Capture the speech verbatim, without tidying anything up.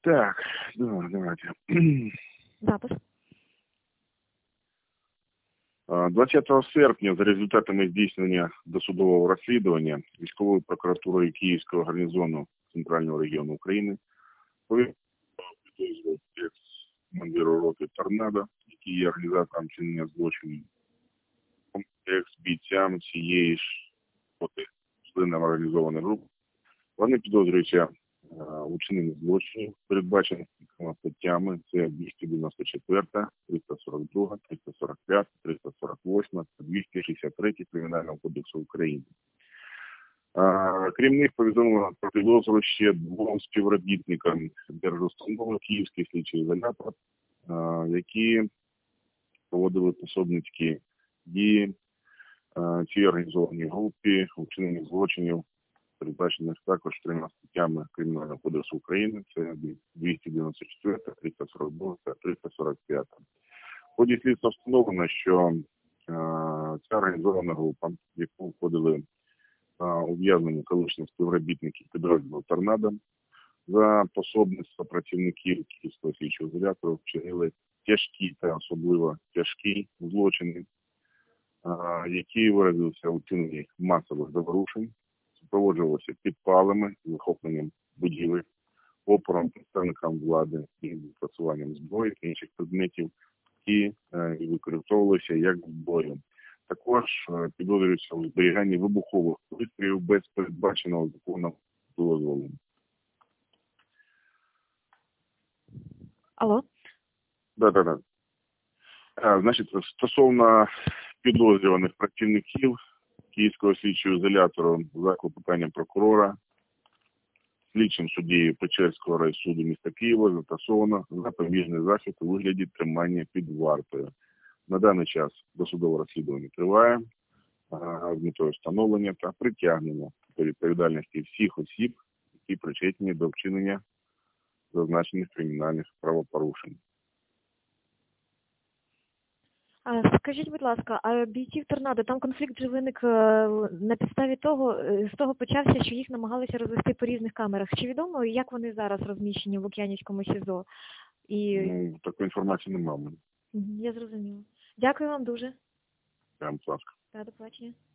Так, да, давайте. Запис. двадцятого серпня за результатами здійснення досудового розслідування військовою прокуратурою Київського гарнізону Центрального регіону України повідомив екс-командиру роти «Торнадо», який є організатором чинення злочинів, екс-бійцям цієї ж роти, членам організованої групи. Вони підозрюються у чиненні злочинів, передбачених статтями, це двісті дев'яносто четверта, триста сорок друга, триста сорок п'ята, триста сорок восьма та двісті шістдесят третя Кримінального кодексу України. А, крім них, повідомлено про підозру ще двом співробітникам держустанови Київський слідчий ізолятор, а, які проводили пособницькі дії а, цій організованій групі у вчиненні злочинів, передбачених також трьома статтями Кримінального кодексу України, це двісті дев'яносто четверта, триста сорок друга та триста сорок п'ята. В ході слідства встановлено, що е, ця організована група, в яку входили е, ув'язнені колишні співробітники підрозділу «Торнадо», за пособництво працівників Київського слідчого ізолятору вчинили тяжкі та особливо тяжкі злочини, е, які виразилися у вчиненні масових заворушень, супроводжувалося підпалами, захопленням будівель, опором представникам влади і застосуванням зброї та інших предметів, які е, використовувалися як зброю. Також е, підозрюються у зберіганні вибухових пристроїв без передбаченого законом дозволу. Алло? Да, да, да. А, значить, стосовно підозрюваних працівників Київського слідчого ізолятору за клопотанням прокурора, слідчим суддею Печерського райсуду міста Києва застосовано запобіжний захід у вигляді тримання під вартою. На даний час досудове розслідування триває з метою встановлення та притягнення до відповідальності всіх осіб, які причетні до вчинення зазначених кримінальних правопорушень. А, скажіть, будь ласка, а бійців «Торнадо», там конфлікт же виник е, на підставі того, е, з того почався, що їх намагалися розвести по різних камерах. Чи відомо, як вони зараз розміщені в Лук'янівському СІЗО? І... Ну, такої інформації немає. Я зрозуміла. Дякую вам дуже. Прям, будь ласка. Та, до побачення.